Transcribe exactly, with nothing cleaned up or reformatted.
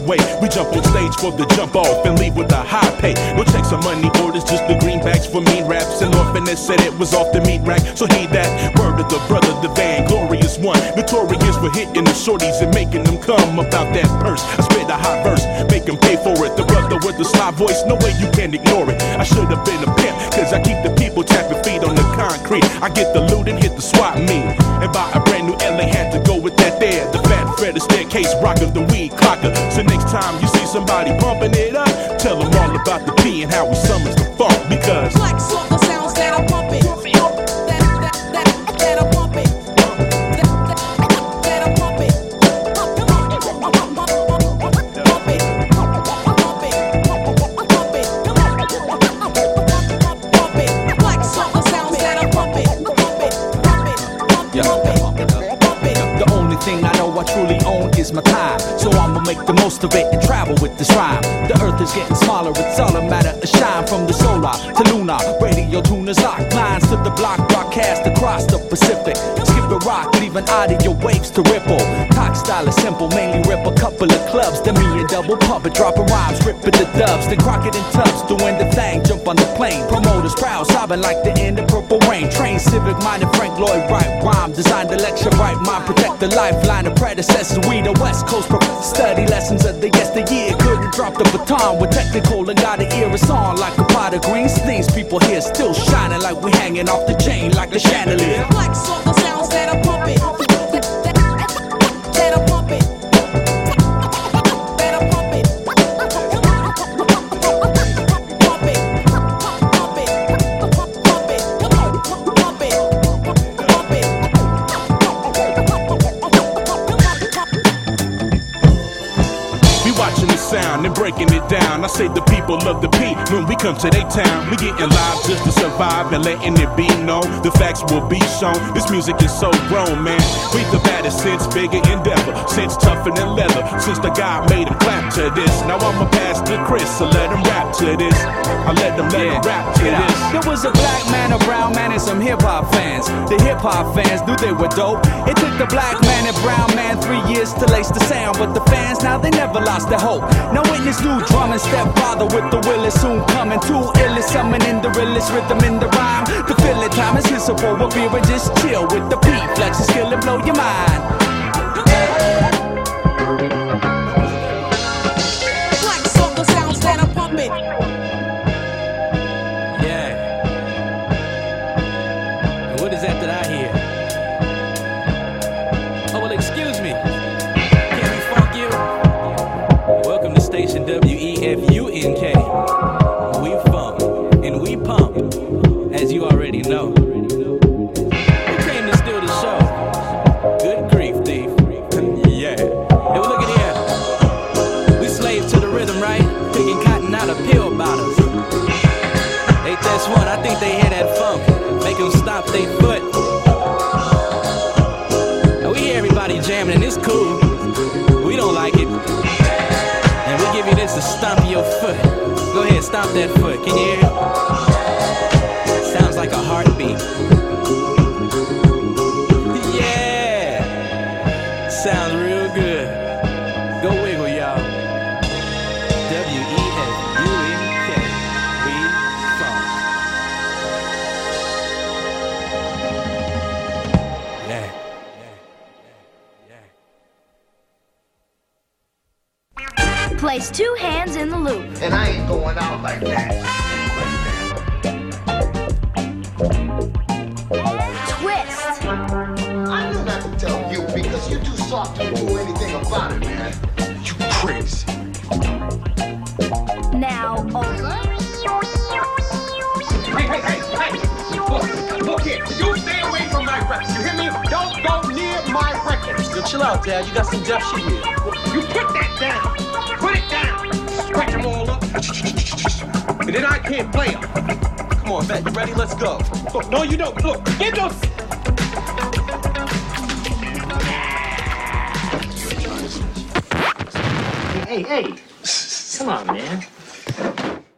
way. We jump on stage for the jump off and leave with a high pay. No checks or money orders, just the greenbacks for mean raps. And Orphaness said it was off the meat rack, so heed that word of the brother, the Van Glorious one. Notorious for hitting the shorties and making them come about that purse. I spit a hot verse, make them pay for it. The brother with the sly voice, no way you can ignore it. I should have been a pimp, cause I keep the people tapping feet on the concrete. I get the loot and hit the swap meet, and buy a brand new L A, had to go with that there. The fat Fred, the staircase rocker, the weed clocker. So next time you see somebody pumping it up, tell them all about the P and how we summons the funk. Because Black Soul, the sounds that are pumping, that, that, that, that are pumping, that, that, that are pumping, pumping, pumping, pumping. Black Soul, the sounds that are pumping, pumping, pumping, pumping, pumping. The only thing I know I truly own is my time, so I'ma make the most of it and travel with this rhyme. The earth is getting smaller, it's all a matter of shine. From the solar to lunar, radio tuners lock lines to the block, broadcast across the Pacific. Skip a rock, leaving audio waves to ripple. Talk style is simple, mainly rip a couple of clubs. Then me and double pump it, dropping rhymes, ripping the dubs. Then Crockett and Tubbs doing the thing, jump on the plane. Promoters proud, sobbing like the end of Purple Rain. Train civic minded Frank Lloyd Wright, rhyme designed to lecture right mind, protect the lifeline of predecessors. We the West Coast study lessons of the yesteryear. Couldn't drop the baton with technical and got an ear. It's on like a pot of greens. These people here still shining like we hanging off the chain like a chandelier. Black Soul, the sounds that are pumping, that, that, that are pumping, that are pumping, we watching the sound and breaking it down. I say the people love the P when we come to their town. We getting live just to survive and letting it be known. The facts will be shown. This music is so grown, man. We the baddest since bigger endeavor, since tougher than leather, since the guy made him clap to this. Now I'ma pass to Chris, so let him rap to this. I let them let him rap to this. There was a black man, a brown man, and some hip hop fans. The hip hop fans knew they were dope. It took the black man and brown man three years to lace the sound, but the fans now they never lost their hope. Now witness new drum and stepfather with the will is soon coming. Too ill is summoning the realest rhythm in the rhyme. The feel it time is his support with beer and just chill with the beat. Flex your skill and blow your mind. Black Soul, the sounds that are pumping. Yeah. And what is that that I hear? Oh, well, excuse me. Can we funk you? Welcome to station W E F U N K. We funk and we pump, as you already know. We came to steal the show. Good grief, thief. Yeah. Hey, well, look at here. We slave to the rhythm, right? Picking cotton out of pill bottles. Hey, that's one. I think they hear that funk. Make them stop they foot. Now, we hear everybody jamming and it's cool. We don't like it. And we give you this to stomp your foot. Go ahead, stomp that foot. Can you hear it? Sounds like a heartbeat. Yeah. Sounds real good. Go wiggle, y'all. W E F U N K. We funk. Yeah. Yeah. Place two hands in the loop. And I ain't going out like that. Twist. I knew not to tell you because you're too soft to do anything about it, man. You crazy. Now over. Hey, hey, hey, hey! Look, look here. You stay away from my record. You hear me? Don't go near my record. Yo, chill out, Dad. You got some deaf shit here. You put that down. Put it down. Scratch them all up. And then I can't play them. Come on, vet. You ready? Let's go. Look, no, you don't. Look, get those. Hey, hey. Come on, man.